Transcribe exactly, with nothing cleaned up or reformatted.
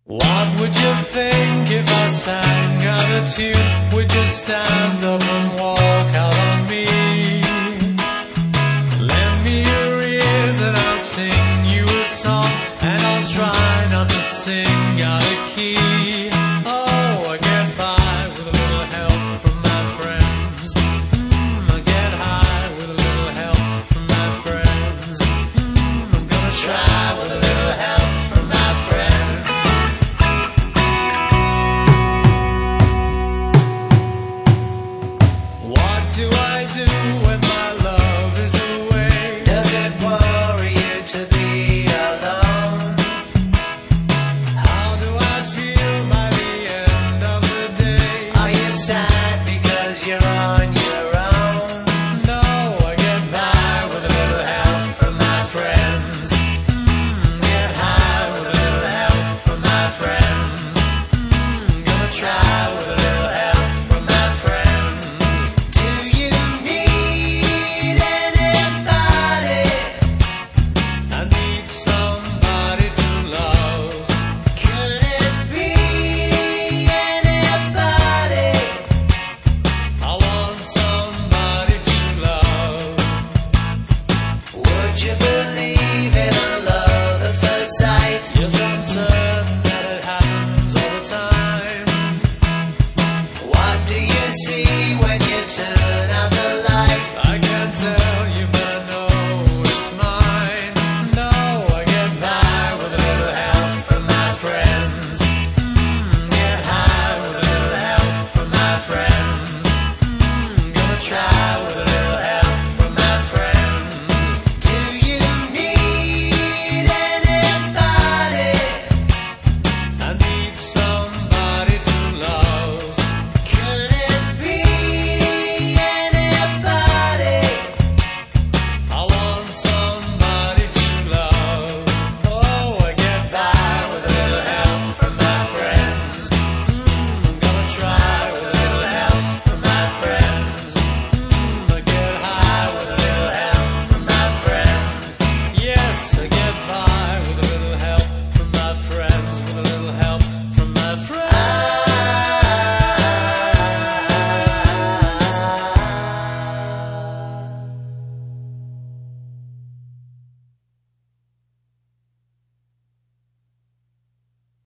What would you think if I sang out a tune? Would you stand up and walk out on me? Lend me your ears and I'll sing you a song, and I'll try not to sing